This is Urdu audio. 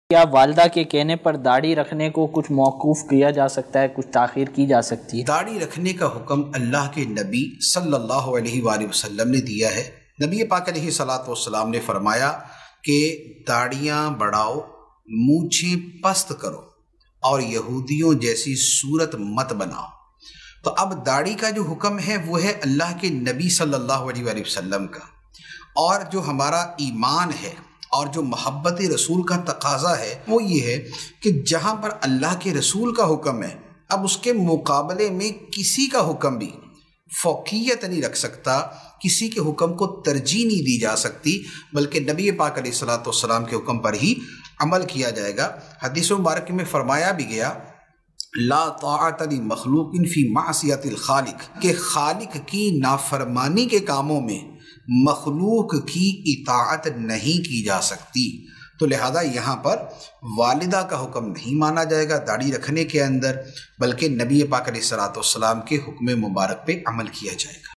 کیا والدہ کے کہنے پر داڑھی رکھنے کو کچھ موقوف کیا جا سکتا ہے، کچھ تاخیر کی جا سکتی ہے؟ داڑھی رکھنے کا حکم اللہ کے نبی صلی اللہ علیہ وآلہ وسلم نے دیا ہے۔ نبی پاک علیہ الصلوۃ والسلام نے فرمایا کہ داڑیاں بڑھاؤ، مونچھیں پست کرو اور یہودیوں جیسی صورت مت بناؤ۔ تو اب داڑھی کا جو حکم ہے وہ ہے اللہ کے نبی صلی اللہ علیہ وآلہ وسلم کا، اور جو ہمارا ایمان ہے اور جو محبت رسول کا تقاضا ہے وہ یہ ہے کہ جہاں پر اللہ کے رسول کا حکم ہے، اب اس کے مقابلے میں کسی کا حکم بھی فوقیت نہیں رکھ سکتا، کسی کے حکم کو ترجیح نہیں دی جا سکتی، بلکہ نبی پاک علیہ الصلوۃ والسلام کے حکم پر ہی عمل کیا جائے گا۔ حدیث مبارک میں فرمایا بھی گیا لا طاعت لمخلوق فی معصیت الخالق، کہ خالق کی نافرمانی کے کاموں میں مخلوق کی اطاعت نہیں کی جا سکتی۔ تو لہذا یہاں پر والدہ کا حکم نہیں مانا جائے گا داڑھی رکھنے کے اندر، بلکہ نبی پاک علیہ الصلوۃ والسلام کے حکم مبارک پہ عمل کیا جائے گا۔